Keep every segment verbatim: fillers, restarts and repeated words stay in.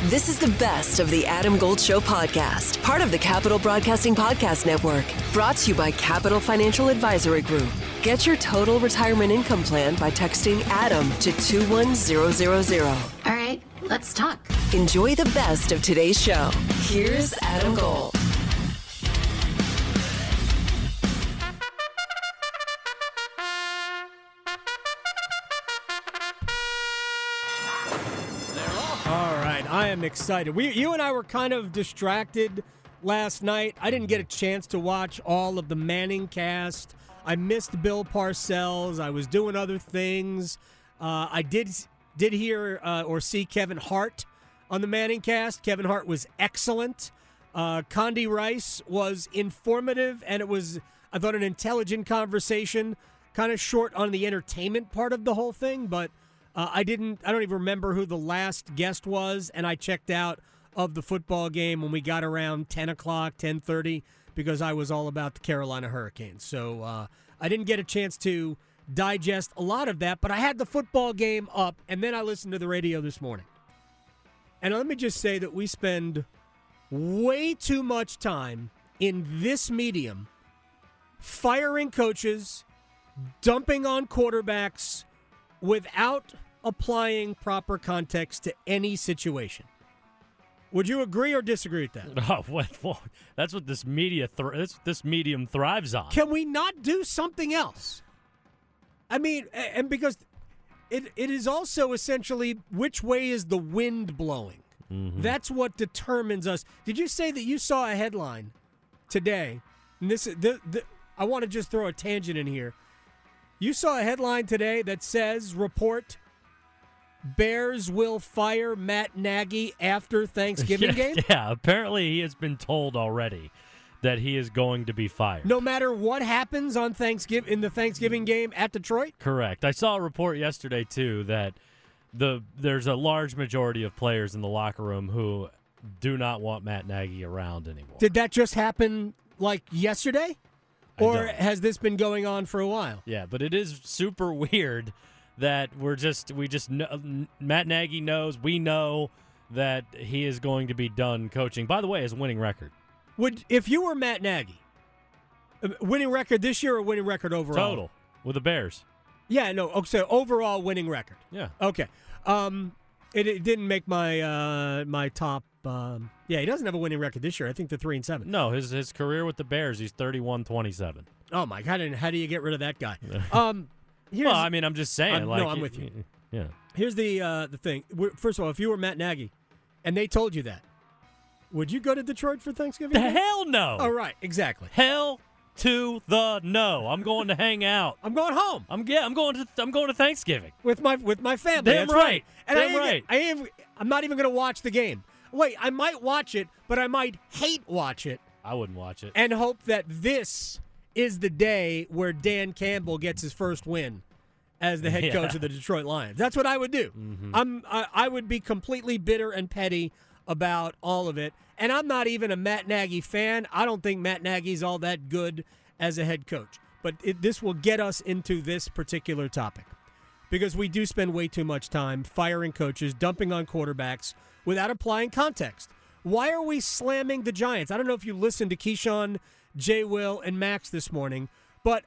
This is the best of the Adam Gold Show podcast, part of the Capital Broadcasting Podcast Network, brought to you by Capital Financial Advisory Group. Get your total retirement income plan by texting ADAM to two one zero zero zero. All right, let's talk. Enjoy the best of today's show. Here's Adam Gold. I am excited. We, you and I were kind of distracted last night. I didn't get a chance to watch all of the Manning cast. I missed Bill Parcells. I was doing other things. Uh, I did did hear uh, or see Kevin Hart on the Manning cast. Kevin Hart was excellent. Uh, Condi Rice was informative, and it was, I thought, an intelligent conversation. Kind of short on the entertainment part of the whole thing, but Uh, I didn't. I don't even remember who the last guest was, and I checked out of the football game when we got around ten o'clock, ten thirty, because I was all about the Carolina Hurricanes. So uh, I didn't get a chance to digest a lot of that, but I had the football game up, and then I listened to the radio this morning. And let me just say that we spend way too much time in this medium firing coaches, dumping on quarterbacks, without applying proper context to any situation. Would you agree or disagree with that? Oh, well, that's what this media th- this, this medium thrives on. Can we not do something else? I mean, and because it it is also essentially which way is the wind blowing. Mm-hmm. That's what determines us. Did you say that you saw a headline today? And this, the, the, I want to just throw a tangent in here. You saw a headline today that says, report, Bears will fire Matt Nagy after Thanksgiving yeah, game? Yeah, apparently he has been told already that he is going to be fired. No matter what happens on Thanksgiving in the Thanksgiving game at Detroit? Correct. I saw a report yesterday, too, that the there's a large majority of players in the locker room who do not want Matt Nagy around anymore. Did that just happen, like, yesterday? Or has this been going on for a while? Yeah, but it is super weird that we're just we just know, Matt Nagy knows, we know that he is going to be done coaching. By the way, his winning record. Would if you were Matt Nagy, winning record this year or winning record overall? Total with the Bears. Yeah, no. Okay, so overall winning record. Yeah. Okay. Um, it, it didn't make my uh my top. Um, yeah, he doesn't have a winning record this year. I think they're three and seven. No, his his career with the Bears, he's thirty-one twenty-seven. Oh my God! And how do you get rid of that guy? Um, here's, well, I mean, I'm just saying. I'm, like, no, I'm with you. Yeah. Here's the uh, the thing. First of all, if you were Matt Nagy, and they told you that, would you go to Detroit for Thanksgiving? The hell no. Oh, right, exactly. Hell to the no. I'm going to hang out. I'm going home. I'm yeah. I'm going to I'm going to Thanksgiving with my with my family. Damn That's right. right. And Damn I right. I am. I'm not even going to watch the game. Wait, I might watch it, but I might hate watch it. I wouldn't watch it. And hope that this is the day where Dan Campbell gets his first win as the head yeah. coach of the Detroit Lions. That's what I would do. Mm-hmm. I'm, I, I would be completely bitter and petty about all of it. And I'm not even a Matt Nagy fan. I don't think Matt Nagy's all that good as a head coach. But it, this will get us into this particular topic because we do spend way too much time firing coaches, dumping on quarterbacks, without applying context. Why are we slamming the Giants? I don't know if you listened to Keyshawn, Jay Will, and Max this morning, but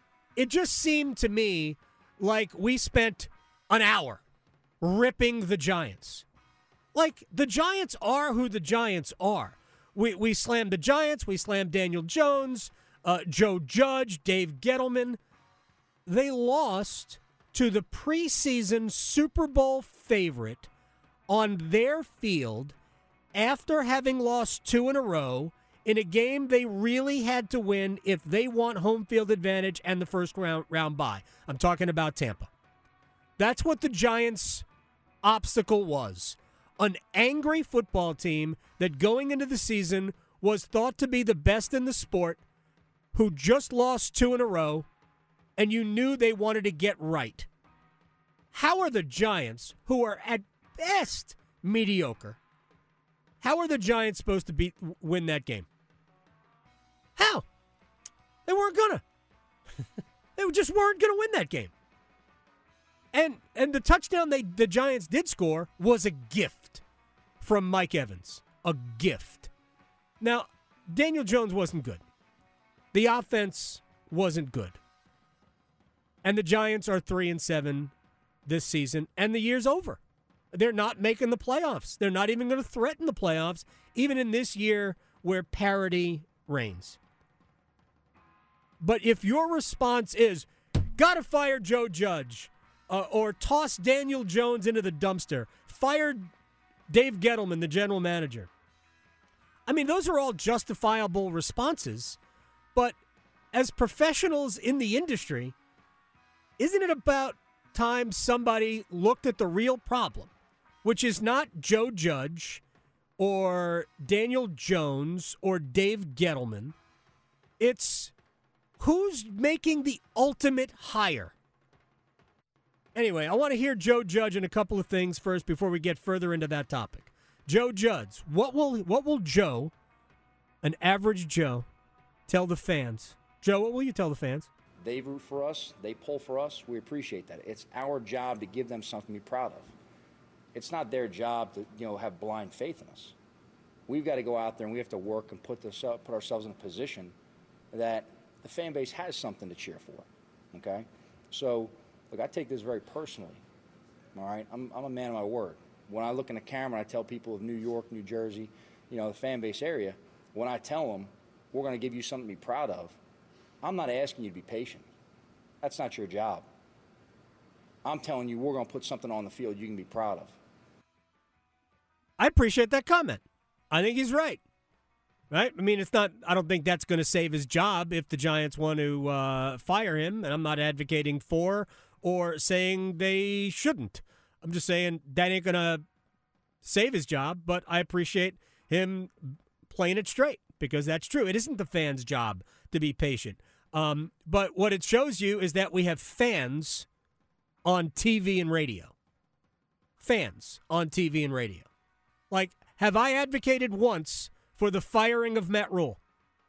it just seemed to me like we spent an hour ripping the Giants. Like, the Giants are who the Giants are. We we slammed the Giants. We slammed Daniel Jones, uh, Joe Judge, Dave Gettleman. They lost to the preseason Super Bowl favorite on their field after having lost two in a row in a game they really had to win if they want home field advantage and the first round round bye. I'm talking about Tampa. That's what the Giants' obstacle was. An angry football team that going into the season was thought to be the best in the sport, who just lost two in a row, and you knew they wanted to get right. How are the Giants, who are at best mediocre, how are the Giants supposed to beat win that game? How? They weren't gonna. They just weren't gonna win that game. And and the touchdown they the Giants did score was a gift from Mike Evans. A gift. Now, Daniel Jones wasn't good. The offense wasn't good. And the Giants are three and seven this season, and the year's over. They're not making the playoffs. They're not even going to threaten the playoffs, even in this year where parity reigns. But if your response is, gotta fire Joe Judge, uh, or toss Daniel Jones into the dumpster, fire Dave Gettleman, the general manager. I mean, those are all justifiable responses, but as professionals in the industry, isn't it about time somebody looked at the real problem, which is not Joe Judge or Daniel Jones or Dave Gettleman? It's who's making the ultimate hire. Anyway, I want to hear Joe Judge and a couple of things first before we get further into that topic. Joe Judge, what will what will Joe, an average Joe, tell the fans? Joe, what will you tell the fans? They root for us. They pull for us. We appreciate that. It's our job to give them something to be proud of. It's not their job to, you know, have blind faith in us. We've got to go out there and we have to work and put this up, put ourselves in a position that the fan base has something to cheer for. Okay, so look, I take this very personally. All right, I'm I'm a man of my word. When I look in the camera, I tell people of New York, New Jersey, you know, the fan base area. When I tell them we're going to give you something to be proud of, I'm not asking you to be patient. That's not your job. I'm telling you we're going to put something on the field you can be proud of. I appreciate that comment. I think he's right. Right? I mean, it's not, I don't think that's going to save his job if the Giants want to uh, fire him, and I'm not advocating for or saying they shouldn't. I'm just saying that ain't going to save his job, but I appreciate him playing it straight because that's true. It isn't the fans' job to be patient. Um, but what it shows you is that we have fans on T V and radio. Fans on T V and radio. Like, have I advocated once for the firing of Matt Rule?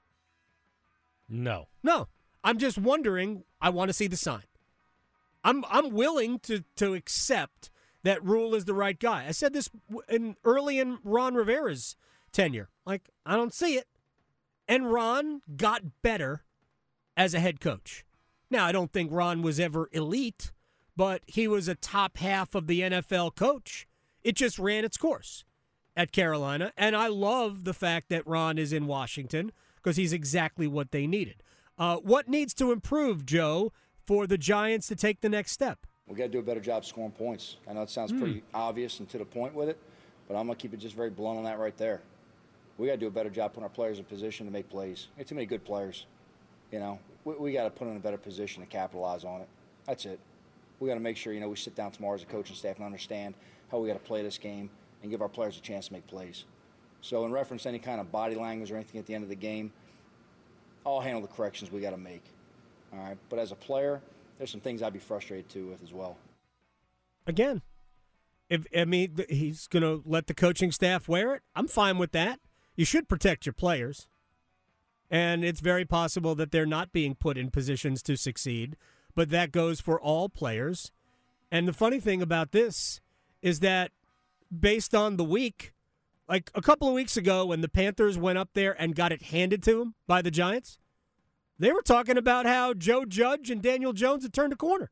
No. No. I'm just wondering, I want to see the sign. I'm I'm willing to, to accept that Rule is the right guy. I said this in early in Ron Rivera's tenure. Like, I don't see it. And Ron got better as a head coach. Now, I don't think Ron was ever elite, but he was a top half of the N F L coach. It just ran its course at Carolina, and I love the fact that Ron is in Washington because he's exactly what they needed. Uh, what needs to improve, Joe, for the Giants to take the next step? We got to do a better job scoring points. I know it sounds mm. pretty obvious and to the point with it, but I'm going to keep it just very blunt on that right there. We got to do a better job putting our players in position to make plays. We have too many good players. You know, we, we got to put them in a better position to capitalize on it. That's it. We got to make sure, you know, we sit down tomorrow as a coaching staff and understand how we got to play this game and give our players a chance to make plays. So in reference to any kind of body language or anything at the end of the game, I'll handle the corrections we got to make. All right. But as a player, there's some things I'd be frustrated too with as well. Again, if I mean he's going to let the coaching staff wear it, I'm fine with that. You should protect your players. And it's very possible that they're not being put in positions to succeed, but that goes for all players. And the funny thing about this is that based on the week, like a couple of weeks ago when the Panthers went up there and got it handed to them by the Giants, they were talking about how Joe Judge and Daniel Jones had turned a corner.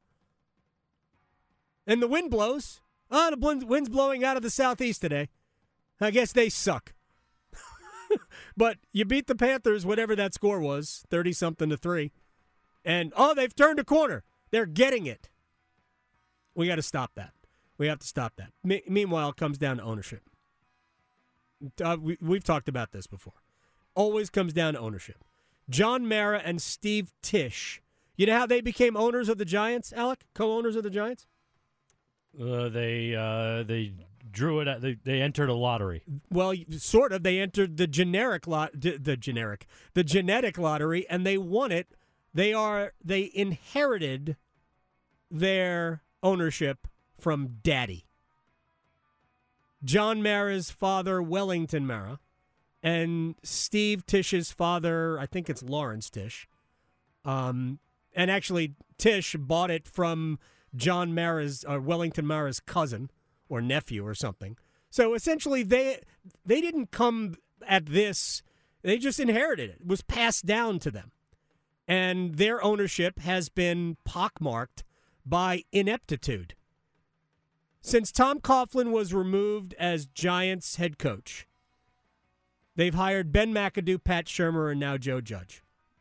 And the wind blows. Oh, the wind's blowing out of the southeast today. I guess they suck. But you beat the Panthers, whatever that score was, thirty-something to three. And, oh, they've turned a corner. They're getting it. We got to stop that. We have to stop that. Me- meanwhile, it comes down to ownership. Uh, we, we've talked about this before. Always comes down to ownership. John Mara and Steve Tisch. You know how they became owners of the Giants, Alec? Co-owners of the Giants? Uh, they uh, they drew it. At, they they entered a lottery. Well, sort of. They entered the generic lot, the generic, the genetic lottery, and they won it. They are they inherited their ownership from Daddy. John Mara's father, Wellington Mara, and Steve Tisch's father, I think it's Lawrence Tisch. Um, and actually, Tisch bought it from John Mara's, uh, Wellington Mara's cousin or nephew or something. So essentially, they they didn't come at this. They just inherited it. It was passed down to them. And their ownership has been pockmarked by ineptitude. Since Tom Coughlin was removed as Giants head coach, they've hired Ben McAdoo, Pat Shurmur, and now Joe Judge.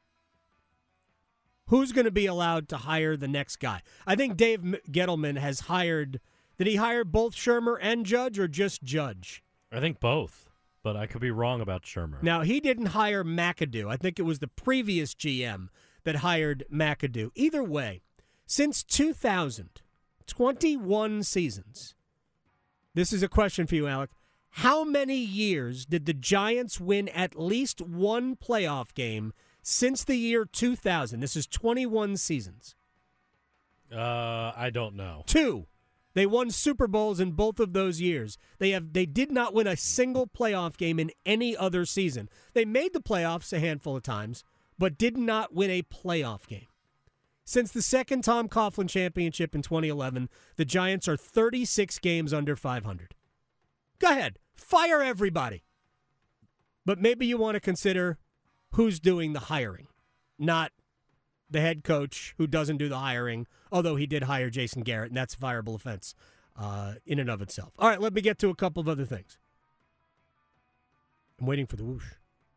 Who's going to be allowed to hire the next guy? I think Dave Gettleman has hired. Did he hire both Shurmur and Judge, or just Judge? I think both, but I could be wrong about Shurmur. Now, he didn't hire McAdoo. I think it was the previous G M that hired McAdoo. Either way, since two thousand, twenty-one seasons. This is a question for you, Alec. How many years did the Giants win at least one playoff game since the year two thousand? This is twenty-one seasons. Uh, I don't know. Two. They won Super Bowls in both of those years. They have they did not win a single playoff game in any other season. They made the playoffs a handful of times, but did not win a playoff game. Since the second Tom Coughlin championship in twenty eleven, the Giants are thirty-six games under five hundred. Go ahead. Fire everybody. But maybe you want to consider who's doing the hiring, not the head coach who doesn't do the hiring, although he did hire Jason Garrett, and that's a fireable offense uh, in and of itself. All right, let me get to a couple of other things. I'm waiting for the whoosh.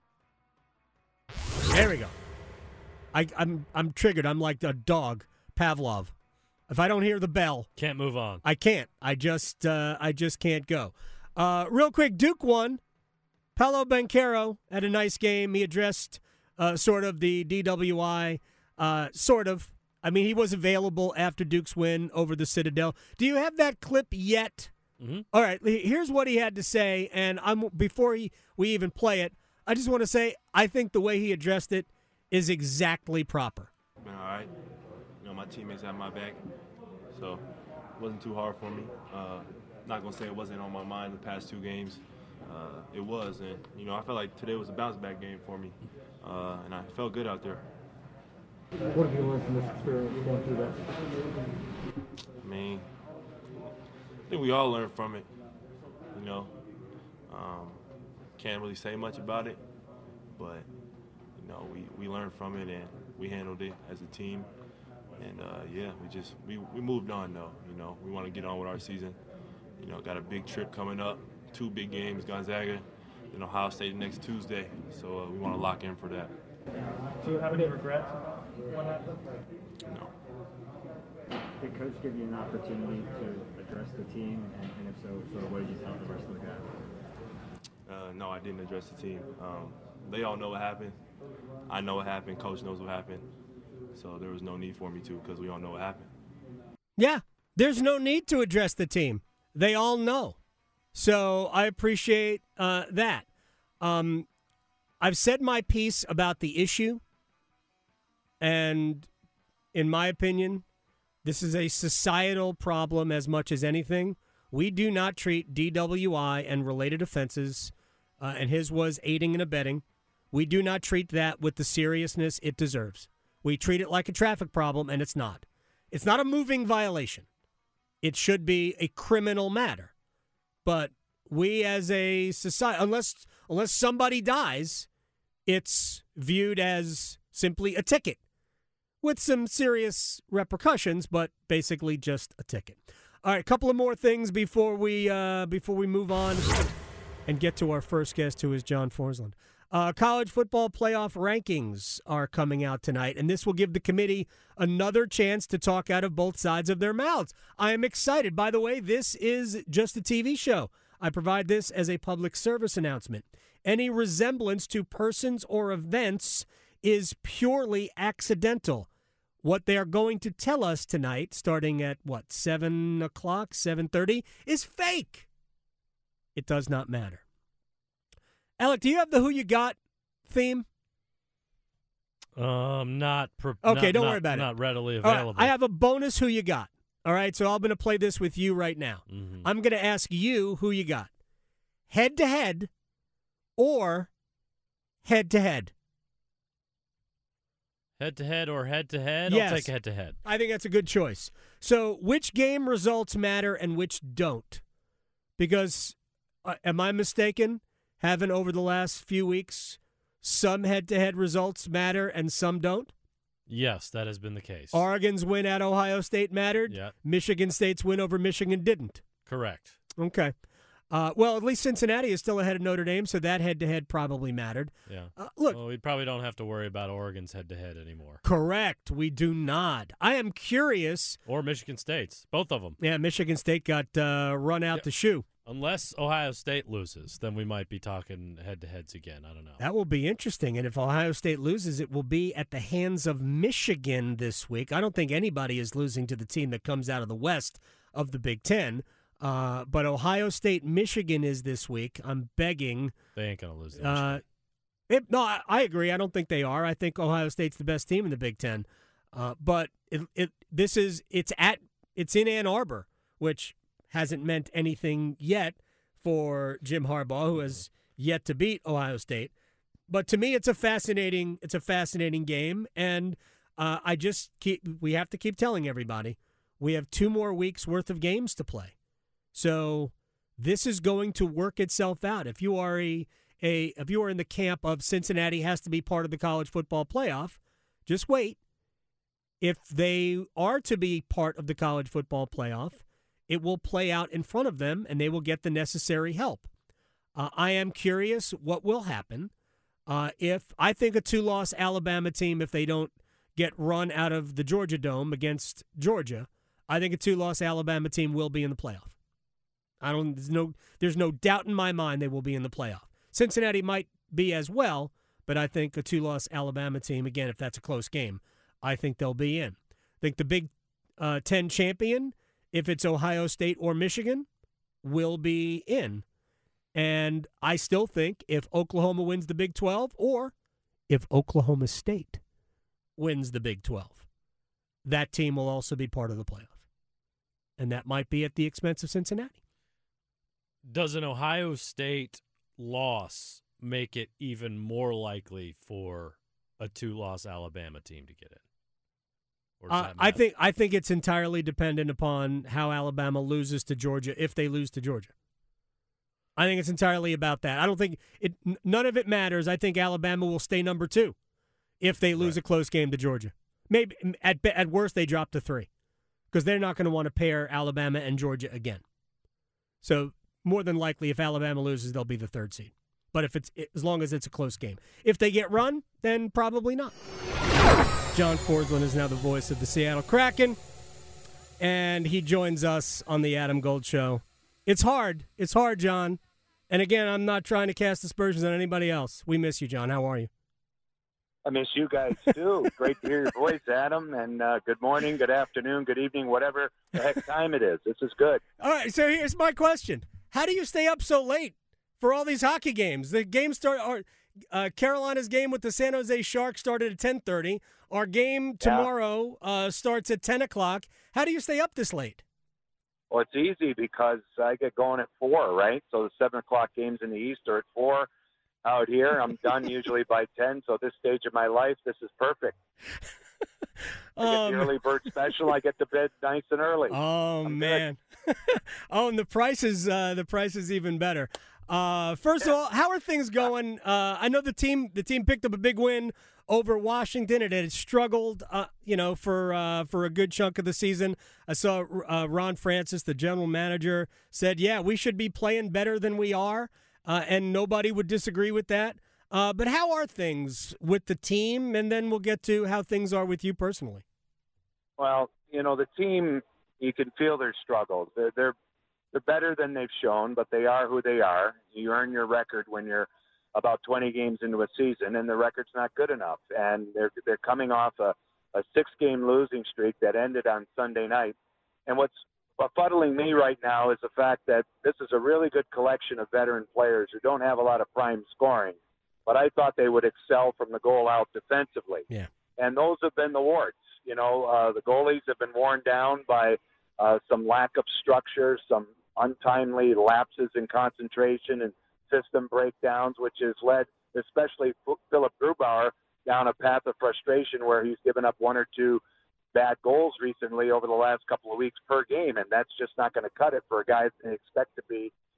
There we go. I, I'm I'm triggered. I'm like a dog, Pavlov. If I don't hear the bell, can't move on. I can't. I just uh, I just can't go. Uh, real quick, Duke won. Paolo Banchero had a nice game. He addressed uh, sort of the D W I, uh, sort of. I mean, he was available after Duke's win over the Citadel. Do you have that clip yet? Mm-hmm. All right, here's what he had to say, and I'm before he, we even play it, I just want to say I think the way he addressed it is exactly proper. Been all right. You know, my teammates had my back, so it wasn't too hard for me. Uh, not going to say it wasn't on my mind the past two games. Uh, it was, and, you know, I felt like today was a bounce-back game for me, uh, and I felt good out there. What have you learned from this experience going through that? I mean, I think we all learned from it, you know. Um, can't really say much about it, but, you know, we, we learned from it and we handled it as a team. And, uh, yeah, we just we, we moved on, though. You know, we want to get on with our season. You know, got a big trip coming up, two big games, Gonzaga and Ohio State next Tuesday. So uh, we want to lock in for that. Do you have any regrets about what happened? No. Did Coach give you an opportunity to address the team, and, and if so, sort of what did you tell the rest of the guys? Uh, no, I didn't address the team. Um, they all know what happened. I know what happened. Coach knows what happened. So there was no need for me to, because we all know what happened. Yeah, there's no need to address the team. They all know. So I appreciate uh, that. Um, I've said my piece about the issue, and in my opinion, this is a societal problem as much as anything. We do not treat D W I and related offenses, uh, and his was aiding and abetting. We do not treat that with the seriousness it deserves. We treat it like a traffic problem, and it's not. It's not a moving violation. It should be a criminal matter. But we as a society, unless unless somebody dies, it's viewed as simply a ticket with some serious repercussions, but basically just a ticket. All right, a couple of more things before we uh, before we move on and get to our first guest, who is John Forsland. Uh, college football playoff rankings are coming out tonight, and this will give the committee another chance to talk out of both sides of their mouths. I am excited. By the way, this is just a T V show. I provide this as a public service announcement. Any resemblance to persons or events is purely accidental. What they are going to tell us tonight, starting at, what, seven o'clock, seven thirty, is fake. It does not matter. Alec, do you have the Who You Got theme? Um, not pre- Okay, not, don't not, worry about not it. Not readily All right, available. I have a bonus Who You Got. All right, so I'm going to play this with you right now. Mm-hmm. I'm going to ask you who you got. Head-to-head or head-to-head? Head-to-head or head-to-head? Yes. I'll take head-to-head. I think that's a good choice. So which game results matter and which don't? Because uh, am I mistaken? Haven't over the last few weeks some head-to-head results matter and some don't? Yes, that has been the case. Oregon's win at Ohio State mattered. Yeah. Michigan State's win over Michigan didn't. Correct. Okay. Uh, well, at least Cincinnati is still ahead of Notre Dame, so that head-to-head probably mattered. Yeah. Uh, look. Well, we probably don't have to worry about Oregon's head-to-head anymore. Correct. We do not. I am curious. Or Michigan State's. Both of them. Yeah, Michigan State got uh, run out Yeah. the shoe. Unless Ohio State loses, then we might be talking head-to-heads again. I don't know. That will be interesting. And if Ohio State loses, it will be at the hands of Michigan this week. I don't think anybody is losing to the team that comes out of the West of the Big Ten. Uh, but Ohio State, Michigan is this week. I'm begging. They ain't going to lose. To Uh, it, no, I, I agree. I don't think they are. I think Ohio State's the best team in the Big Ten. Uh, but it, it this is it's at it's in Ann Arbor, which hasn't meant anything yet for Jim Harbaugh, who has yet to beat Ohio State. But to me, it's a fascinating it's a fascinating game, and uh, I just keep we have to keep telling everybody we have two more weeks worth of games to play. So this is going to work itself out. If you are a, a if you are in the camp of Cincinnati has to be part of the college football playoff, just wait. If they are to be part of the college football playoff, it will play out in front of them, and they will get the necessary help. Uh, I am curious what will happen uh, if I think a two-loss Alabama team, if they don't get run out of the Georgia Dome against Georgia, I think a two-loss Alabama team will be in the playoff. I don't. There's no. There's no doubt in my mind they will be in the playoff. Cincinnati might be as well, but I think a two-loss Alabama team, again, if that's a close game, I think they'll be in. I think the Big uh, Ten champion, if it's Ohio State or Michigan, will be in. And I still think if Oklahoma wins the Big twelve or if Oklahoma State wins the Big twelve, that team will also be part of the playoff. And that might be at the expense of Cincinnati. Does an Ohio State loss make it even more likely for a two-loss Alabama team to get in? Or does Uh, that I matter? think I think it's entirely dependent upon how Alabama loses to Georgia, if they lose to Georgia. I think it's entirely about that. I don't think it. n- None of it matters. I think Alabama will stay number two if they lose Right. a close game to Georgia. Maybe at be- at worst they drop to three because they're not going to want to pair Alabama and Georgia again. So more than likely, if Alabama loses, they'll be the third seed. But if it's as long as it's a close game, if they get run, then probably not. John Forsland is now the voice of the Seattle Kraken, and he joins us on the Adam Gold Show. It's hard. It's hard, John. And again, I'm not trying to cast aspersions on anybody else. We miss you, John. How are you? I miss you guys, too. Great to hear your voice, Adam. And uh, good morning, good afternoon, good evening, whatever the heck time it is. This is good. All right, so here's my question. How do you stay up so late for all these hockey games? The games start are uh, Carolina's game with the San Jose Sharks started at ten thirty. Our game tomorrow uh, starts at ten o'clock. How do you stay up this late? Well, it's easy because I get going at four, right? So the seven o'clock games in the East are at four. Out here, I'm done usually by ten. So this stage of my life, this is perfect. I get Um, the early bird special. I get to bed nice and early. Oh I'm man! Oh, and the price is uh, the price is even better. Uh, first of all, how are things going? Uh, I know the team the team picked up a big win over Washington. It had struggled, uh, you know, for uh, for a good chunk of the season. I saw uh, Ron Francis, the general manager, said, "Yeah, we should be playing better than we are," uh, and nobody would disagree with that. Uh, but how are things with the team? And then we'll get to how things are with you personally. Well, you know, the team, you can feel their struggles. They're, they're they're better than they've shown, but they are who they are. You earn your record when you're about twenty games into a season, and the record's not good enough. And they're they're coming off a, a six-game losing streak that ended on Sunday night. And what's befuddling me right now is the fact that this is a really good collection of veteran players who don't have a lot of prime scoring, but I thought they would excel from the goal out defensively. Yeah. And those have been the warts. You know, uh, the goalies have been worn down by uh, some lack of structure, some untimely lapses in concentration and system breakdowns, which has led especially Philip Grubauer down a path of frustration where he's given up one or two bad goals recently over the last couple of weeks per game, and that's just not going to cut it for a guy that they expect to be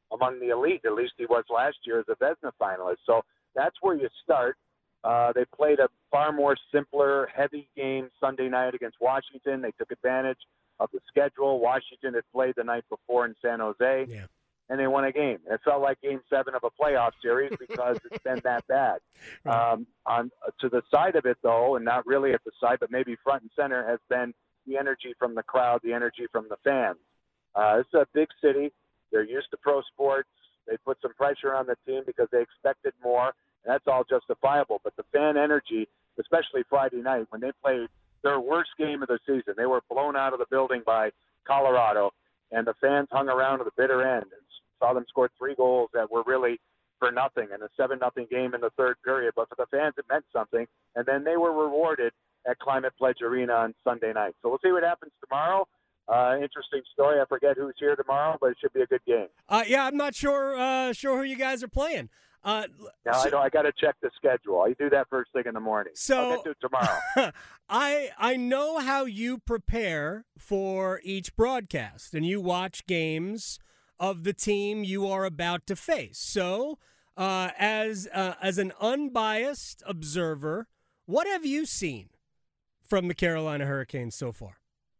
among the elite. At least he was last year as a Vezina finalist. So that's where you start. Uh, they played a far more simpler, heavy game Sunday night against Washington. They took advantage of the schedule. Washington had played the night before in San Jose, yeah. and they won a game. It felt like Game Seven of a playoff series because it's been that bad. Right. Um, on to the side of it, though, and not really at the side, but maybe front and center, has been the energy from the crowd, the energy from the fans. Uh, it's a big city. They're used to pro sports. They put some pressure on the team because they expected more. And that's all justifiable. But the fan energy, especially Friday night when they played their worst game of the season, they were blown out of the building by Colorado, and the fans hung around to the bitter end and saw them score three goals that were really for nothing in a seven nothing game in the third period. But for the fans, it meant something. And then they were rewarded at Climate Pledge Arena on Sunday night. So we'll see what happens tomorrow. Uh, interesting story. I forget who's here tomorrow, but it should be a good game. Uh, yeah, I'm not sure uh, sure who you guys are playing. Uh, now, so, I, know, I got to check the schedule. I do that first thing in the morning. So I'll get to it tomorrow. I I know how you prepare for each broadcast, and you watch games of the team you are about to face. So, uh, as uh, as an unbiased observer, what have you seen from the Carolina Hurricanes so far?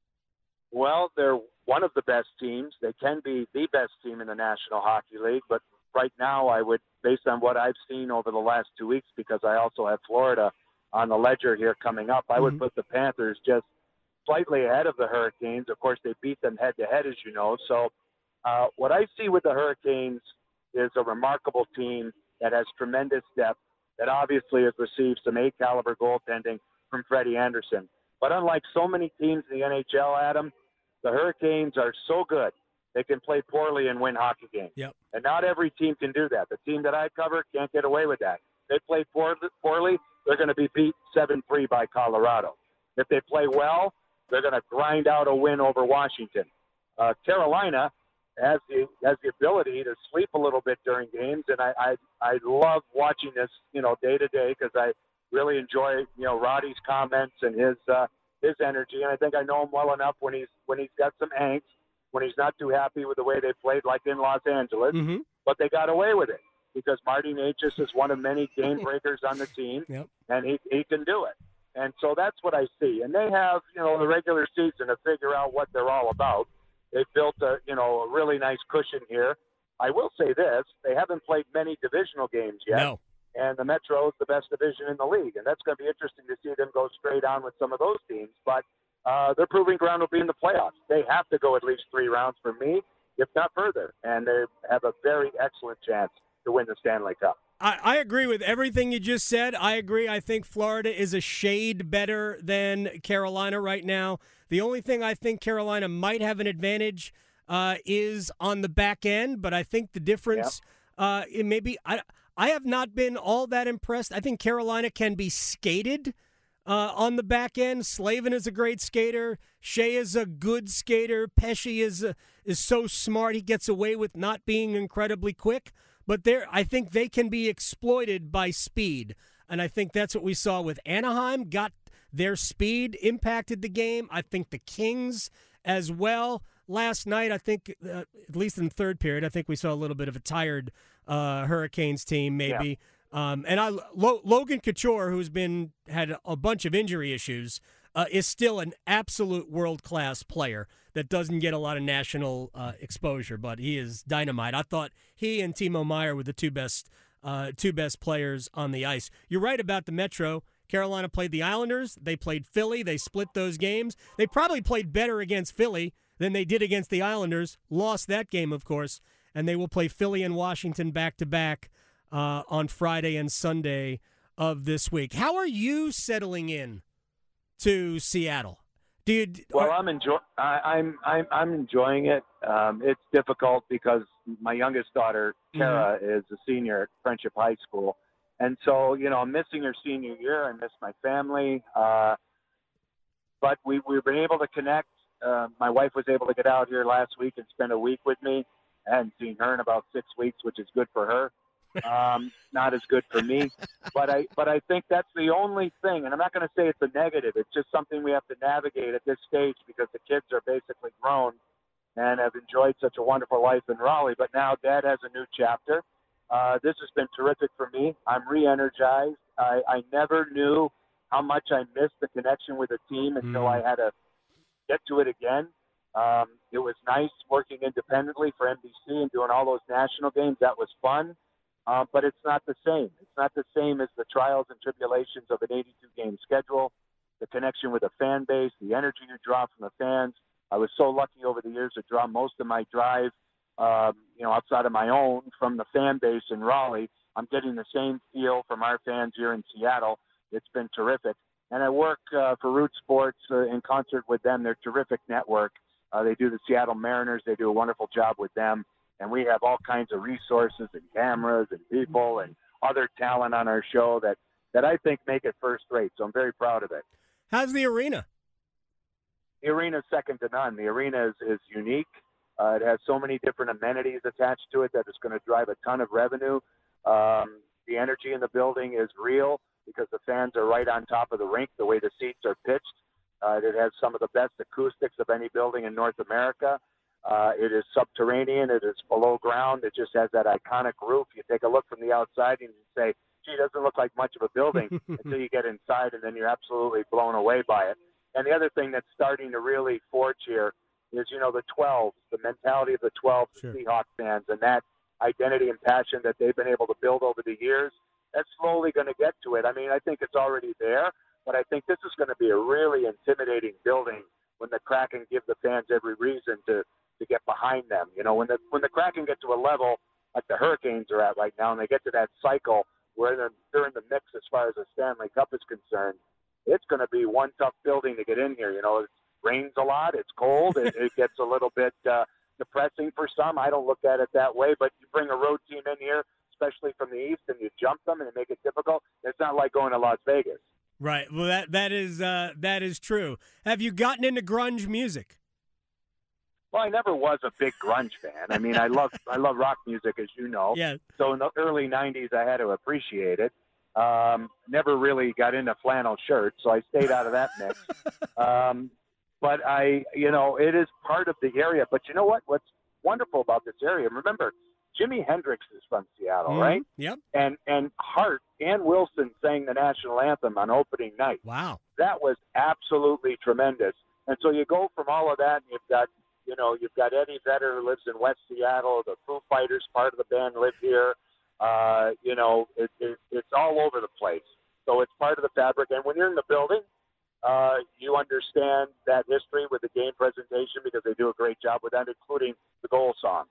Well, they're one of the best teams. They can be the best team in the National Hockey League, but right now I would, based on what I've seen over the last two weeks, because I also have Florida on the ledger here coming up, I would mm-hmm. put the Panthers just slightly ahead of the Hurricanes. Of course, they beat them head-to-head, as you know. So uh, what I see with the Hurricanes is a remarkable team that has tremendous depth, that obviously has received some A-caliber goaltending from Freddie Anderson. But unlike so many teams in the N H L, Adam, the Hurricanes are so good they can play poorly and win hockey games. Yep. And not every team can do that. The team that I cover can't get away with that. They play poor, poorly, they're going to be beat seven three by Colorado. If they play well, they're going to grind out a win over Washington. Uh, Carolina has the has the ability to sleep a little bit during games, and I I, I love watching this, you know, day to day, because I really enjoy, you know, Roddy's comments and his uh, his energy, and I think I know him well enough when he's when he's got some angst, when he's not too happy with the way they played, like in Los Angeles, mm-hmm. but they got away with it because Marty Necas is one of many game breakers on the team, yep. and he he can do it. And so that's what I see. And they have, you know, the regular season to figure out what they're all about. They've built a, you know, a really nice cushion here. I will say this, they haven't played many divisional games yet. No. And the Metro is the best division in the league. And that's going to be interesting to see them go straight on with some of those teams. But uh, their proving ground will be in the playoffs. They have to go at least three rounds for me, if not further. And they have a very excellent chance to win the Stanley Cup. I, I agree with everything you just said. I agree. I think Florida is a shade better than Carolina right now. The only thing I think Carolina might have an advantage uh, is on the back end, but I think the difference yeah. uh, it maybe I I have not been all that impressed. I think Carolina can be skated uh, on the back end. Slavin is a great skater. Shea is a good skater. Pesce is a, is so smart he gets away with not being incredibly quick. But there, I think they can be exploited by speed, and I think that's what we saw with Anaheim. Got their speed, impacted the game. I think the Kings as well. Last night, I think, uh, at least in the third period, I think we saw a little bit of a tired uh, Hurricanes team, maybe. Yeah. Um, and I, Lo, Logan Couture, who's been had a bunch of injury issues, uh, is still an absolute world-class player that doesn't get a lot of national uh, exposure, but he is dynamite. I thought he and Timo Meier were the two best uh, two best players on the ice. You're right about the Metro. Carolina played the Islanders. They played Philly. They split those games. They probably played better against Philly than they did against the Islanders. Lost that game, of course, and they will play Philly and Washington back-to-back uh, on Friday and Sunday of this week. How are you settling in to Seattle? Dude, well, I'm enjoy. I, I'm I'm I'm enjoying it. Um, it's difficult because my youngest daughter, Tara, mm-hmm. is a senior at Friendship High School, and so you know I'm missing her senior year. I miss my family, uh, but we we've been able to connect. Uh, my wife was able to get out here last week and spend a week with me. I hadn't seen her in about six weeks, which is good for her. Um, not as good for me, but I but I think that's the only thing, and I'm not going to say it's a negative. It's just something we have to navigate at this stage because the kids are basically grown, and have enjoyed such a wonderful life in Raleigh. But now Dad has a new chapter. Uh, this has been terrific for me. I'm re-energized. I, I never knew how much I missed the connection with the team until Mm. I had to get to it again. Um, it was nice working independently for N B C and doing all those national games. That was fun, um, but it's not the same. It's not the same as the trials and tribulations of an eighty-two game schedule, the connection with the fan base, the energy you draw from the fans. I was so lucky over the years to draw most of my drive, um, you know, outside of my own from the fan base in Raleigh. I'm getting the same feel from our fans here in Seattle. It's been terrific. And I work uh, for Root Sports uh, in concert with them. They're a terrific network. Uh, they do the Seattle Mariners. They do a wonderful job with them. And we have all kinds of resources and cameras and people and other talent on our show that, that I think make it first rate. So I'm very proud of it. How's the arena? The arena is second to none. The arena is, is unique. Uh, it has so many different amenities attached to it that it's going to drive a ton of revenue. Um, the energy in the building is real because the fans are right on top of the rink, the way the seats are pitched. Uh, it has some of the best acoustics of any building in North America. Uh, it is subterranean. It is below ground. It just has that iconic roof. You take a look from the outside and you say, gee, it doesn't look like much of a building until you get inside, and then you're absolutely blown away by it. And the other thing that's starting to really forge here is, you know, the twelve, the mentality of the twelve, Sure. the Seahawks fans, and that identity and passion that they've been able to build over the years. That's slowly going to get to it. I mean, I think it's already there, but I think this is going to be a really intimidating building when the Kraken give the fans every reason to, to get behind them. You know, when the when the Kraken get to a level like the Hurricanes are at right now, and they get to that cycle where they're, they're in the mix as far as the Stanley Cup is concerned, it's going to be one tough building to get in here. You know, it rains a lot, it's cold, it, it gets a little bit uh, depressing for some. I don't look at it that way, but you bring a road team in here, especially from the East, and you jump them and you make it difficult. It's not like going to Las Vegas. Right. Well, that that is uh, that is true. Have you gotten into grunge music? Well, I never was a big grunge fan. I mean, I love I love rock music, as you know. Yeah. So in the early nineties, I had to appreciate it. Um, never really got into flannel shirts, so I stayed out of that mix. Um, but I, you know, it is part of the area. But you know what? What's wonderful about this area? Remember, Jimi Hendrix is from Seattle, Mhm. right? Yep. And and Hart and Wilson sang the national anthem on opening night. Wow. That was absolutely tremendous. And so you go from all of that, and you've got, you know, you've got Eddie Vedder who lives in West Seattle. The Foo Fighters, part of the band, live here. Uh, you know, it, it, it's all over the place. So it's part of the fabric. And when you're in the building, uh, you understand that history with the game presentation because they do a great job with that, including the goal song.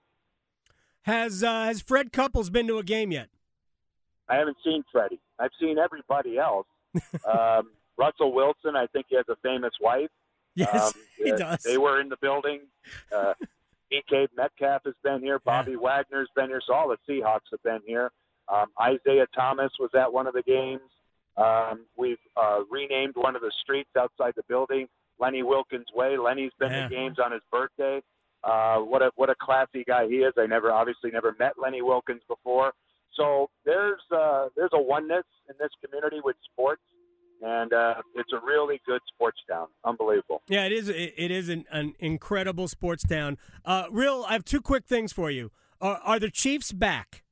Has uh, has Fred Couples been to a game yet? I haven't seen Freddie. I've seen everybody else. um, Russell Wilson, I think he has a famous wife. Yes, um, he uh, does. They were in the building. Uh, D K Metcalf has been here. Bobby Wagner's been here. So all the Seahawks have been here. Um, Isaiah Thomas was at one of the games. Um, we've uh, renamed one of the streets outside the building Lenny Wilkins Way. Lenny's been Yeah. to games on his birthday. Uh, what a what a classy guy he is. I never obviously never met Lenny Wilkins before. So there's uh, there's a oneness in this community with sports, and uh, it's a really good sports town. Unbelievable. Yeah, it is. It, it is an, an incredible sports town. Uh, real. I have two quick things for you. Are, are the Chiefs back?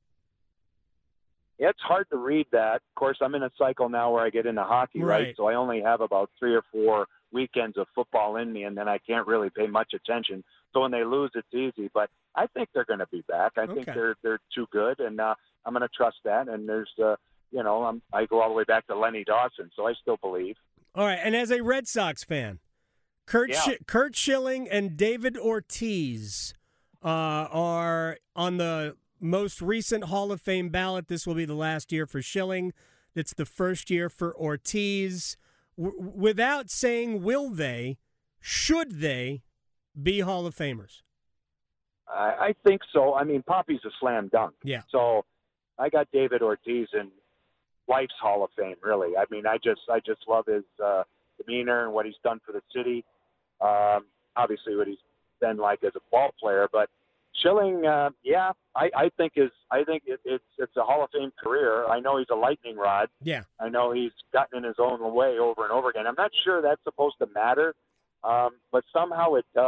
Yeah, it's hard to read that. Of course, I'm in a cycle now where I get into hockey, right? Right. So I only have about three or four weekends of football in me, and then I can't really pay much attention. So when they lose, it's easy. But I think they're going to be back. I think Okay. they're they're too good, and uh, I'm going to trust that. And there's, uh, you know, I'm, I go all the way back to Lenny Dawson, so I still believe. All right. And as a Red Sox fan, Kurt Yeah. Sch- Kurt Schilling and David Ortiz uh, are on the most recent Hall of Fame ballot. This will be the last year for Schilling. It's the first year for Ortiz. W- without saying will they, should they be Hall of Famers? I, I think so. I mean, Poppy's a slam dunk. Yeah. So I got David Ortiz in life's Hall of Fame, really. I mean, I just I just love his uh, demeanor and what he's done for the city. Um, obviously, what he's been like as a ball player, but Schilling, uh, yeah, I, I think is I think it, it's it's a Hall of Fame career. I know he's a lightning rod. Yeah. I know he's gotten in his own way over and over again. I'm not sure that's supposed to matter, um, but somehow it does.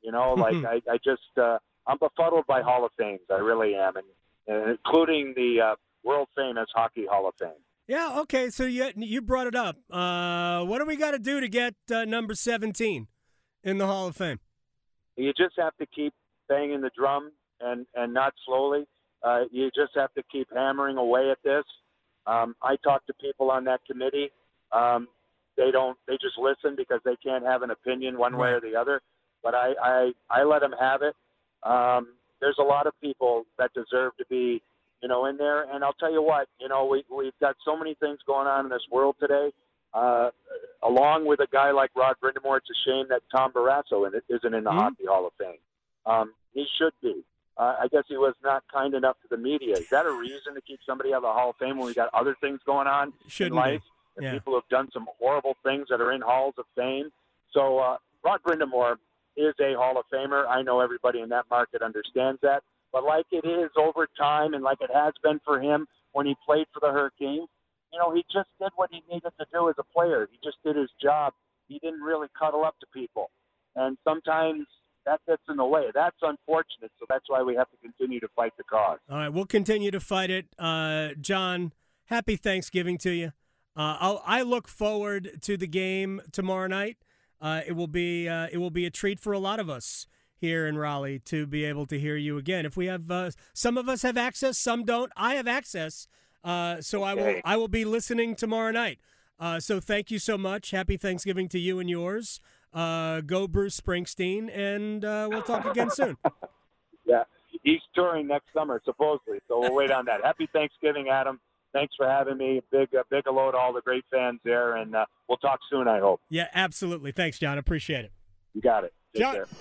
You know, like I, I just uh, I'm befuddled by Hall of Fames. I really am, and, and including the uh, world famous Hockey Hall of Fame. Yeah. Okay. So you you brought it up. Uh, what do we got to do to get uh, number seventeen in the Hall of Fame? You just have to keep banging the drum and and not slowly. Uh, you just have to keep hammering away at this. Um, I talk to people on that committee. Um, they don't. They just listen because they can't have an opinion one way or the other. But I, I, I let them have it. Um, there's a lot of people that deserve to be, you know, in there. And I'll tell you what, you know, we we've got so many things going on in this world today. Uh, along with a guy like Rod Brind'Amour, it's a shame that Tom Barrasso isn't in the mm-hmm. Hockey Hall of Fame. Um, he should be. Uh, I guess he was not kind enough to the media. Is that a reason to keep somebody out of the Hall of Fame when we got other things going on Shouldn't in life? Be. Yeah. And people have done some horrible things that are in Halls of Fame. So uh, Rod Brind'Amour is a Hall of Famer. I know everybody in that market understands that. But like it is over time and like it has been for him when he played for the Hurricanes, you know, he just did what he needed to do as a player. He just did his job. He didn't really cuddle up to people. And sometimes that gets in the way. That's unfortunate, so that's why we have to continue to fight the cause. All right, we'll continue to fight it. Uh, John, happy Thanksgiving to you. Uh, I'll, I look forward to the game tomorrow night. Uh, it will be uh, it will be a treat for a lot of us here in Raleigh to be able to hear you again. If we have uh, some of us have access, some don't. I have access, uh, so okay. I will I will be listening tomorrow night. Uh, so thank you so much. Happy Thanksgiving to you and yours. Uh, go Bruce Springsteen, and uh, we'll talk again soon. Yeah, he's touring next summer, supposedly, so we'll wait on that. Happy Thanksgiving, Adam. Thanks for having me. Big, uh, big hello to all the great fans there, and uh, we'll talk soon, I hope. Yeah, absolutely. Thanks, John. Appreciate it. You got it. Take John- care.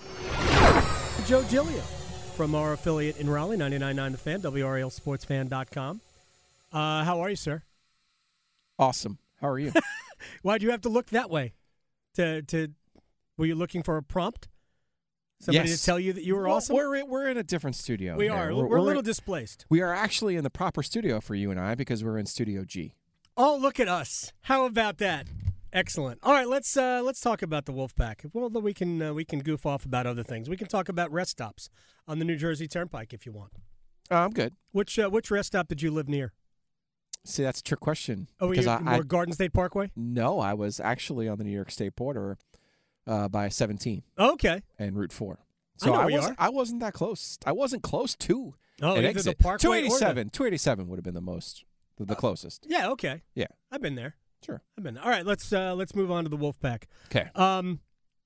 Joe Giglio from our affiliate in Raleigh, ninety-nine point nine The Fan, W R A L sports fan dot com. Uh, how are you, sir? Awesome. How are you? Why'd you have to look that way? To to Were you looking for a prompt? Somebody yes. to tell you that you were well, awesome? We're, we're in a different studio. We here. are. We're, we're, we're a little in, displaced. We are actually in the proper studio for you and I because we're in Studio G. Oh, look at us. How about that? Excellent. All right, let's uh, let's talk about the Wolfpack. Well, we can uh, we can goof off about other things. We can talk about rest stops on the New Jersey Turnpike if you want. Uh, I'm good. Which uh, which rest stop did you live near? See, that's a trick question. Oh, were you I, more I, Garden State Parkway? No, I was actually on the New York State border uh, by seventeen. Okay. And Route four. So I know I, where you was, are. I wasn't that close. I wasn't close to oh, an either exit. the Parkway two eighty-seven. or the... two eighty-seven would have been the most, the, the uh, closest. Yeah. Okay. Yeah. I've been there. Sure. I've been there. All right. Let's uh, let's move on to the Wolfpack. Okay. Um,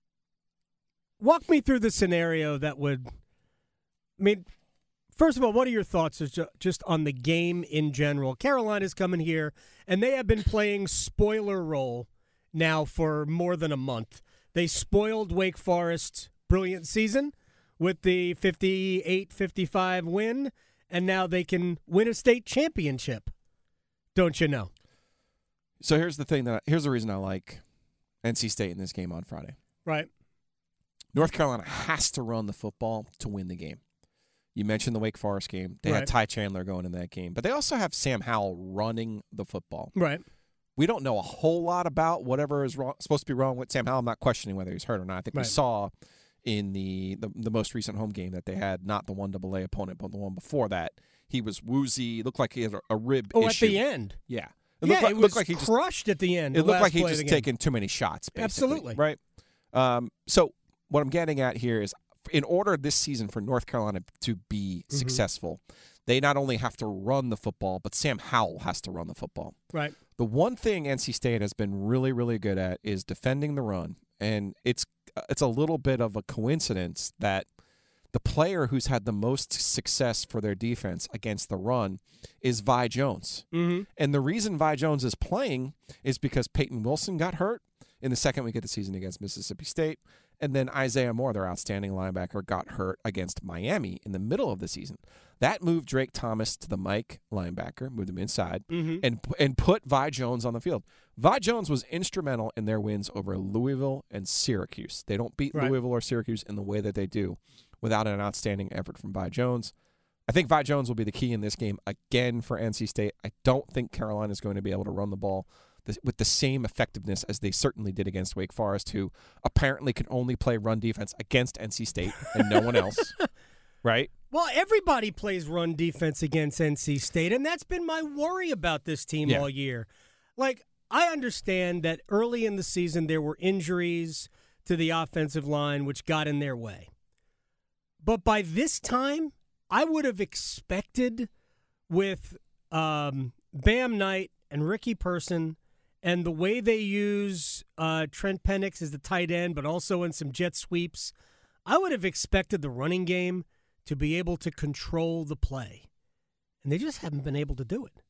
walk me through the scenario that would. I mean, first of all, what are your thoughts just on the game in general? Carolina's coming here, and they have been playing spoiler role now for more than a month. They spoiled Wake Forest's brilliant season with the fifty-eight fifty-five win, and now they can win a state championship. Don't you know? So here's the thing that here's the reason I like N C State in this game on Friday. Right. North Carolina has to run the football to win the game. You mentioned the Wake Forest game. They right. had Ty Chandler going in that game, but they also have Sam Howell running the football. Right. We don't know a whole lot about whatever is wrong, supposed to be wrong with Sam Howell. I'm not questioning whether he's hurt or not. I think right. we saw in the, the the most recent home game that they had, not the one double A opponent, but the one before that, he was woozy. Looked like he had a, a rib oh, issue. at the end. Yeah. It yeah, looked like, it was looked like he crushed just, at the end. It the looked like he just just taken too many shots, basically. Absolutely. Right? Um, so what I'm getting at here is in order this season for North Carolina to be mm-hmm. successful, they not only have to run the football, but Sam Howell has to run the football. Right. The one thing N C State has been really, really good at is defending the run, and it's it's a little bit of a coincidence that the player who's had the most success for their defense against the run is Vi Jones. Mm-hmm. And the reason Vi Jones is playing is because Peyton Wilson got hurt in the second week of the season against Mississippi State, and then Isaiah Moore, their outstanding linebacker, got hurt against Miami in the middle of the season. That moved Drake Thomas to the Mike linebacker, moved him inside, mm-hmm. and and put Vi Jones on the field. Vi Jones was instrumental in their wins over Louisville and Syracuse. They don't beat right. Louisville or Syracuse in the way that they do without an outstanding effort from Vi Jones. I think Vi Jones will be the key in this game again for N C State. I don't think Carolina is going to be able to run the ball the, with the same effectiveness as they certainly did against Wake Forest, who apparently can only play run defense against N C State and no one else, right? Well, everybody plays run defense against N C State, and that's been my worry about this team Yeah. all year. Like, I understand that early in the season there were injuries to the offensive line which got in their way. But by this time, I would have expected with um, Bam Knight and Ricky Person and the way they use uh, Trent Penix as the tight end, but also in some jet sweeps, I would have expected the running game to be able to control the play. And they just haven't been able to do it.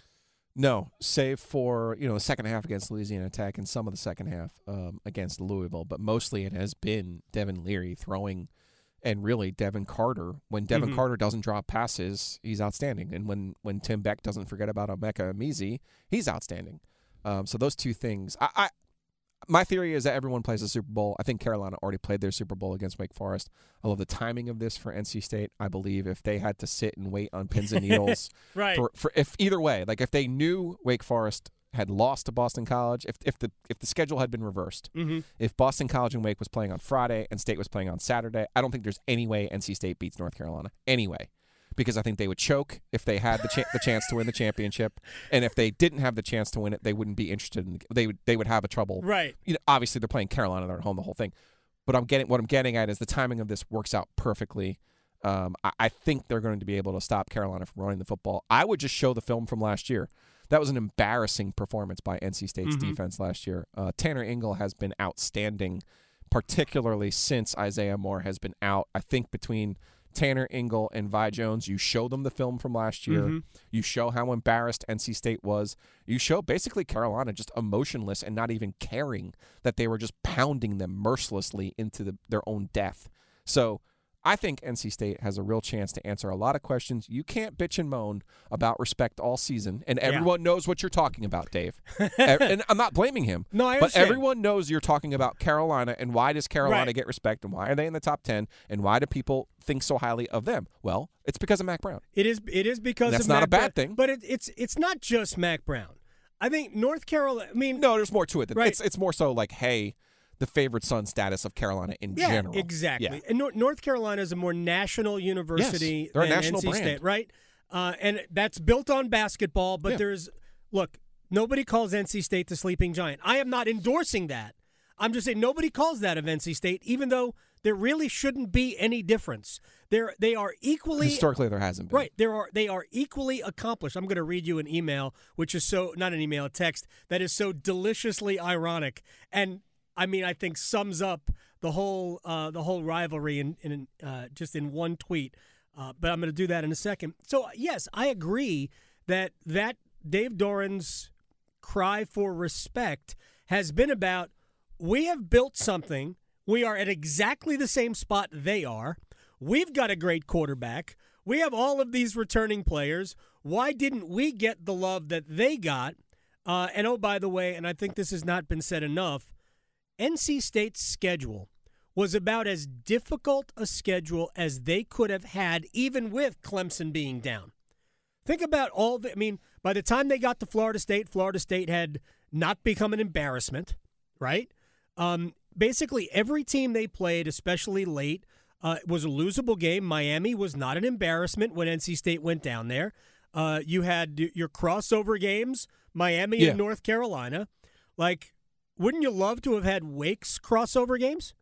No, save for, you know, the second half against Louisiana Tech and some of the second half um, against Louisville. But mostly it has been Devin Leary throwing, and really Devin Carter. When Devin Mhm. Carter doesn't drop passes, he's outstanding. And when, when Tim Beck doesn't forget about Emeka Amizi, he's outstanding. Um, so those two things. I, I My theory is that everyone plays a Super Bowl. I think Carolina already played their Super Bowl against Wake Forest. I love the timing of this for N C State. I believe if they had to sit and wait on pins and needles, Right. for, for if either way, like if they knew Wake Forest had lost to Boston College, if if the if the schedule had been reversed, Mm-hmm. if Boston College and Wake was playing on Friday and State was playing on Saturday, I don't think there's any way N C State beats North Carolina. Anyway. Because I think they would choke if they had the cha- the chance to win the championship, and if they didn't have the chance to win it, they wouldn't be interested in. They would they would have a trouble. Right. You know, obviously they're playing Carolina, they're at home, the whole thing. But I'm getting what I'm getting at is the timing of this works out perfectly. Um, I, I think they're going to be able to stop Carolina from running the football. I would just show the film from last year. That was an embarrassing performance by N C State's Mhm. defense last year. Uh, Tanner Ingle has been outstanding, particularly since Isaiah Moore has been out. I think between Tanner Ingle and Vi Jones, you show them the film from last year. Mhm. You show how embarrassed N C State was. You show basically Carolina just emotionless and not even caring that they were just pounding them mercilessly into the, their own death. So I think N C State has a real chance to answer a lot of questions. You can't bitch and moan about respect all season, and everyone knows what you're talking about, Dave. E- and I'm not blaming him. No, I But understand. everyone knows you're talking about Carolina, and why does Carolina Right. get respect, and why are they in the top ten, and why do people think so highly of them? Well, it's because of Mac Brown. It is. It is because That's of not Mac a bad Brown. thing. But it, it's it's not just Mac Brown. I think North Carolina. I mean, No, there's more to it. Than, Right. It's it's more so like, hey, the favorite son status of Carolina in yeah, general. exactly. Yeah. And Nor- North Carolina is a more national university they're a than national N C brand. State, right? Uh, and that's built on basketball. But Yeah. there's look, nobody calls N C State the sleeping giant. I am not endorsing that. I'm just saying nobody calls that of N C State, even though there really shouldn't be any difference. They're they are equally Historically, there hasn't been. Right. There are they are equally accomplished. I'm going to read you an email, which is so not an email, a text that is so deliciously ironic, and I mean I think sums up the whole uh, the whole rivalry in, in uh, just in one tweet. Uh, but I'm going to do that in a second. So yes, I agree that that Dave Doran's cry for respect has been about we have built something. We are at exactly the same spot they are. We've got a great quarterback. We have all of these returning players. Why didn't we get the love that they got? Uh, and oh, by the way, and I think this has not been said enough, N C State's schedule was about as difficult a schedule as they could have had, even with Clemson being down. Think about all the, I mean, by the time they got to Florida State, Florida State had not become an embarrassment, right? Um, basically, every team they played, especially late, uh, was a losable game. Miami was not an embarrassment when N C State went down there. Uh, you had your crossover games, Miami Yeah. and North Carolina. Like, wouldn't you love to have had Wake's crossover games?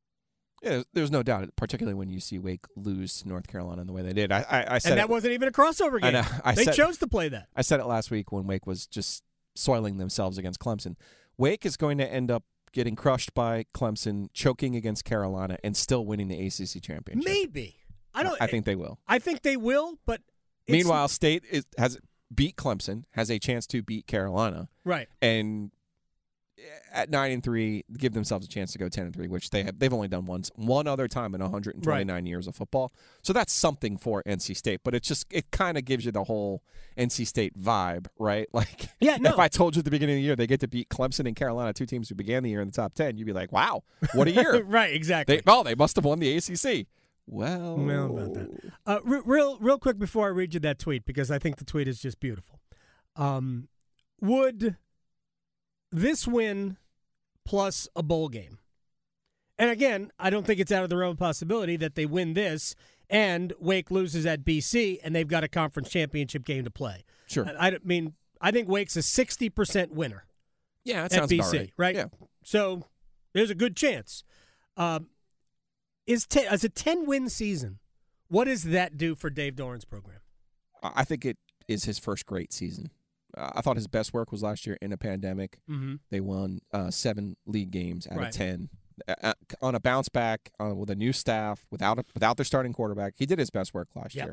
Yeah, there's, there's no doubt, particularly when you see Wake lose to North Carolina in the way they did. I, I, I said And that it, wasn't even a crossover I game. know, I they said- chose to play that. I said it last week when Wake was just soiling themselves against Clemson. Wake is going to end up getting crushed by Clemson, choking against Carolina, and still winning the A C C championship. Maybe. I don't. I think they will. I think they will, but it's, Meanwhile, State is, has beat Clemson, has a chance to beat Carolina, right? and at nine and three, give themselves a chance to go ten and three, which they have. They've only done once, one other time in one hundred twenty-nine years of football. So that's something for N C State. But it's just it kind of gives you the whole N C State vibe, right? Like, Yeah, no. if I told you at the beginning of the year they get to beat Clemson and Carolina, two teams who began the year in the top ten, you'd be like, "Wow, what a year!" Right, exactly. They, oh, they must have won the A C C. Well, Well, about that. Uh, re- real, real quick before I read you that tweet, because I think the tweet is just beautiful. Um, would this win plus a bowl game. And again, I don't think it's out of the realm of possibility that they win this and Wake loses at B C and they've got a conference championship game to play. Sure. I, I mean, I think Wake's a sixty percent winner. Yeah, that at sounds B C, about right. right? Yeah. So there's a good chance. Um, is ten, as a ten-win season, what does that do for Dave Doran's program? I think it is his first great season. Uh, I thought his best work was last year in a pandemic. Mm-hmm. They won uh, seven league games out Right. of ten. Uh, on a bounce back, uh, with a new staff, without a, without their starting quarterback, he did his best work last Yep. year.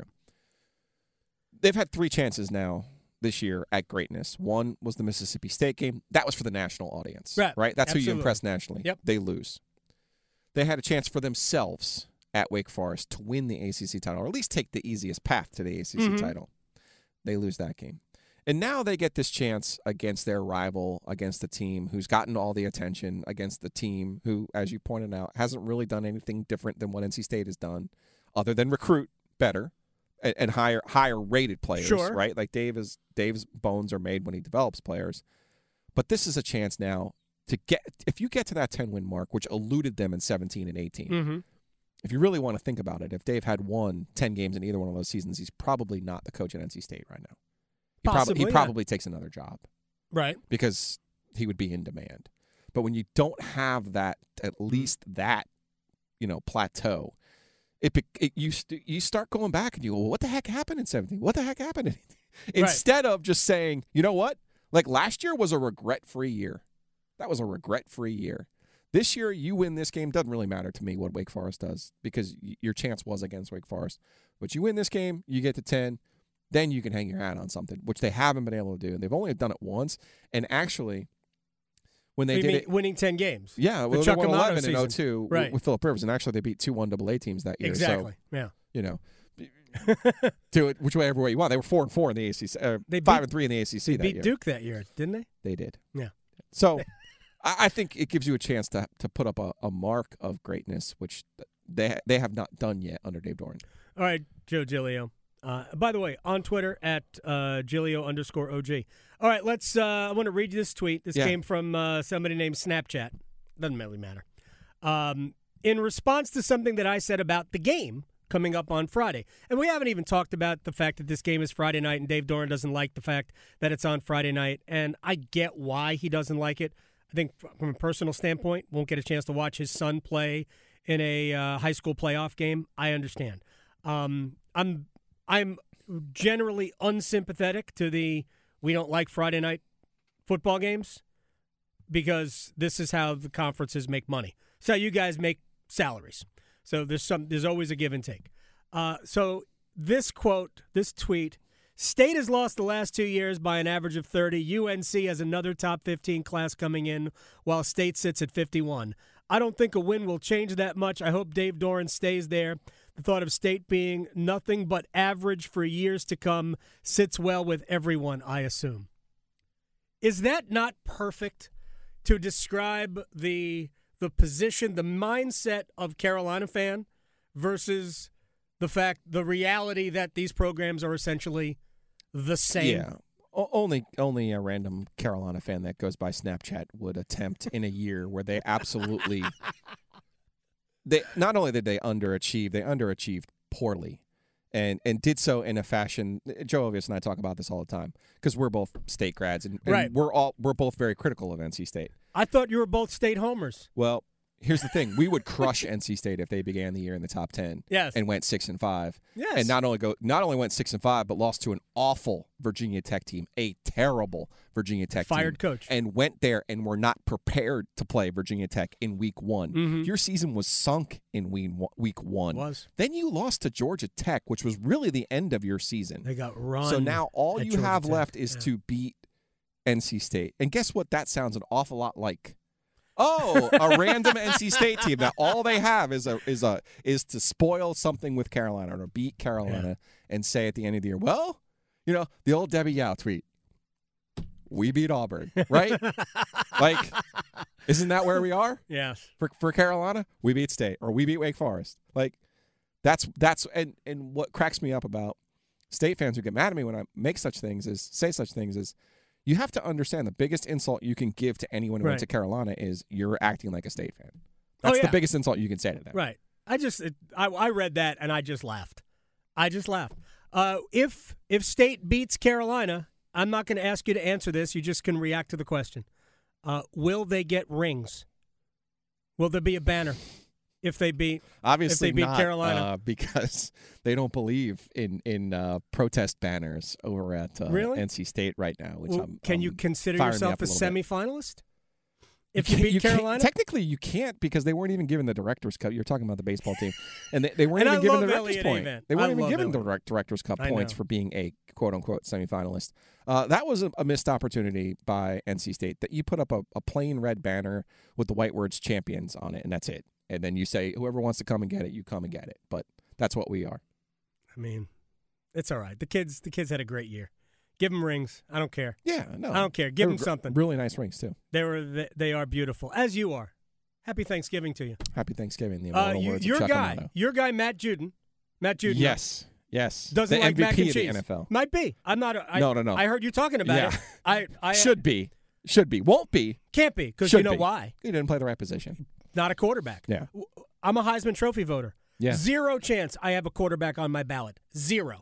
They've had three chances now this year at greatness. One was the Mississippi State game. That was for the national audience. Right. Right? That's who you Absolutely. impress nationally. Yep. They lose. They had a chance for themselves at Wake Forest to win the A C C title, or at least take the easiest path to the A C C Mhm. title. They lose that game. And now they get this chance against their rival, against the team who's gotten all the attention, against the team who, as you pointed out, hasn't really done anything different than what N C State has done, other than recruit better and, and higher higher rated players. Sure. Right? Like Dave is Dave's bones are made when he develops players. But this is a chance now to get, if you get to that ten win mark, which eluded them in seventeen and eighteen. Mm-hmm. If you really want to think about it, if Dave had won ten games in either one of those seasons, he's probably not the coach at N C State right now. He, Possibly, prob- he yeah. probably takes another job Right. because he would be in demand. But when you don't have that, at least that, you know, plateau, it, be- it you st- you start going back and you go, well, what the heck happened in seventeen? What the heck happened? In Instead of just saying, you know what? Like last year was a regret-free year. That was a regret-free year. This year, you win this game. Doesn't really matter to me what Wake Forest does because y- your chance was against Wake Forest. But you win this game, you get to ten, then you can hang your hat on something, which they haven't been able to do. And they've only done it once. And actually, when they You did mean it, winning ten games. yeah, The well, they Chuck won Amato eleven in oh season. two Right. with Philip Rivers, and actually they beat two one double A teams that year. Exactly. So, Yeah. you know, do it whichever way you want. They were four and four in the A C C, uh, They five beat- and three in the A C C They that beat year. Duke that year, didn't they? They did. Yeah. So I I think it gives you a chance to to put up a, a mark of greatness, which they they have not done yet under Dave Doran. All right, Joe Giglio. Uh, by the way, on Twitter at uh, Giglio underscore O G. All right, let's. Uh, I want to read you this tweet. This Yeah. came from uh, somebody named Snapchat. Doesn't really matter. Um, in response to something that I said about the game coming up on Friday, and we haven't even talked about the fact that this game is Friday night, and Dave Doran doesn't like the fact that it's on Friday night, and I get why he doesn't like it. I think from a personal standpoint, won't get a chance to watch his son play in a uh, high school playoff game. I understand. Um, I'm I'm generally unsympathetic to the we don't like Friday night football games because this is how the conferences make money. It's how you guys make salaries. So there's some there's always a give and take. Uh, so this quote, this tweet, State has lost the last two years by an average of thirty. U N C has another top fifteen class coming in while State sits at fifty-one. I don't think a win will change that much. I hope Dave Doran stays there. The thought of State being nothing but average for years to come sits well with everyone, I assume. Is that not perfect to describe the the position, the mindset of Carolina fan versus the fact, the reality that these programs are essentially the same? Yeah. O- only only a random Carolina fan that goes by Snapchat would attempt in a year where they absolutely they not only did they underachieve, they underachieved poorly. And and did so in a fashion. Joe Ovius and I talk about this all the time because we're both State grads and, and Right. we're all we're both very critical of N C State. I thought you were both State homers. Well, here's the thing: we would crush N C State if they began the year in the top ten. Yes. And went six and five. Yes. And not only go not only went six and five, but lost to an awful Virginia Tech team, a terrible Virginia Tech Fired team, coach. and went there and were not prepared to play Virginia Tech in week one. Mhm. Your season was sunk in week week one. Was. Then you lost to Georgia Tech, which was really the end of your season. They got run. So now all at you Georgia have Tech. left is Yeah. to beat N C State. And guess what? That sounds an awful lot like. Oh, a random N C State team that all they have is a is a is to spoil something with Carolina or to beat Carolina and say at the end of the year, well, you know, the old Debbie Yao tweet. We beat Auburn, right? Like, isn't that where we are? Yes. For for Carolina, we beat State or we beat Wake Forest. Like, that's that's and and what cracks me up about State fans who get mad at me when I make such things is say such things is, You have to understand the biggest insult you can give to anyone who Right. went to Carolina is you're acting like a State fan. That's Oh, yeah. the biggest insult you can say to them. Right. I just it, I, I read that and I just laughed. I just laughed. Uh, if if State beats Carolina, I'm not going to ask you to answer this. You just can react to the question. Uh, will they get rings? Will there be a banner if they beat Obviously if they beat not, Carolina? uh, because they don't believe in in uh, protest banners over at uh, Really? N C State right now. Which Well, I'm, can you um, consider firing me yourself up a, a little bit. semifinalist if you, can't- beat can't- Carolina? Technically, you can't because they weren't even given the Directors' Cup. You're talking about the baseball team, and they, they weren't And even I given love the Directors' Elliott point. Avent. They weren't I even love given the Elliott. direct, Directors' Cup I points know. for being a quote unquote semifinalist. Uh, that was a, a missed opportunity by N C State. That you put up a, a plain red banner with the white words "champions" on it, and that's it. And then you say, whoever wants to come and get it, you come and get it. But that's what we are. I mean, it's all right. The kids the kids had a great year. Give them rings. I don't care. Yeah, no, I don't care. They Give were them gr- something. Really nice rings too. They were they are beautiful, as you are. Happy Thanksgiving to you. Happy Thanksgiving. The Uh, immortal you, words your of Chuck guy, Amato. your guy, Matt Juden. Matt Juden. Yes, yes. Doesn't the like M V P mac and of the cheese. N F L. Might be. I'm not. I, No, no, no. I heard you talking about Yeah. it. I, I Should be. Should be. Won't be. Can't be because Should you know be. why? He didn't play the right position. Not a quarterback. Yeah. I'm a Heisman Trophy voter. Yeah. Zero chance I have a quarterback on my ballot. Zero.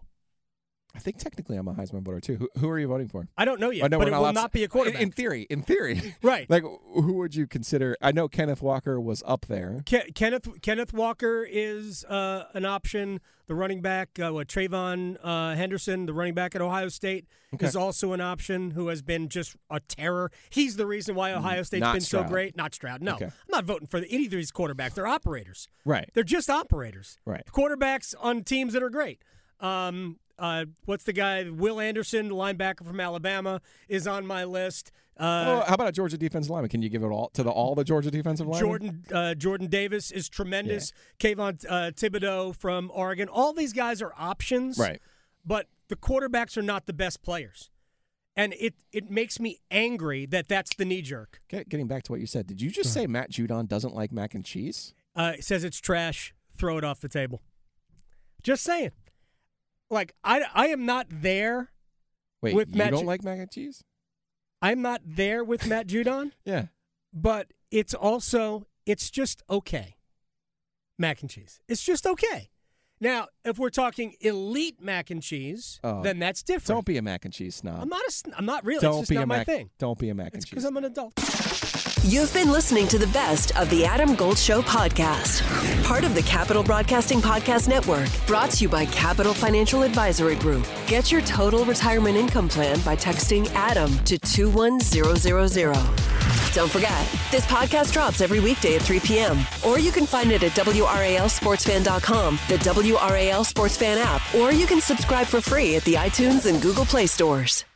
I think technically I'm a Heisman voter too. Who, who are you voting for? I don't know yet, I know but we're it not will allowed to- not be a quarterback. In, in theory, in theory, Right. Like, who would you consider? I know Kenneth Walker was up there. Ke- Kenneth Kenneth Walker is uh, an option. The running back, uh, what, Trayvon uh, Henderson, the running back at Ohio State, Okay. is also an option who has been just a terror. He's the reason why Ohio State's not been Stroud. so great. Not Stroud. No, Okay. I'm not voting for the, any of these quarterbacks. They're operators. Right. They're just operators. Right. Quarterbacks on teams that are great. Um, uh, what's the guy? Will Anderson, the linebacker from Alabama, is on my list. Uh, Well, how about a Georgia defensive lineman? Can you give it all to the all the Georgia defensive linemen? Jordan uh, Jordan Davis is tremendous. Kayvon uh, Thibodeau from Oregon. All these guys are options, Right. but the quarterbacks are not the best players. And it, it makes me angry that that's the knee jerk. Get, getting back to what you said, did you just say Matt Judon doesn't like mac and cheese? Uh, it says it's trash. Throw it off the table. Just saying. Like, I, I am not there Wait, with you Matt don't Ju- like mac and cheese? I'm not there with Matt Judon, Yeah. but it's also, it's just okay. Mac and cheese. It's just okay. Now, if we're talking elite mac and cheese, Oh, then that's different. Don't be a mac and cheese snob. I'm not a, sn- I'm not really. Don't it's just be not a my mac. thing. Don't be a mac It's and because cheese. I'm an adult. You've been listening to the best of the Adam Gold Show podcast, part of the Capital Broadcasting Podcast Network, brought to you by Capital Financial Advisory Group. Get your total retirement income plan by texting ADAM to two one zero zero zero. Don't forget, this podcast drops every weekday at three p.m., or you can find it at W R A L sports fan dot com, the W R A L Sports Fan app, or you can subscribe for free at the iTunes and Google Play stores.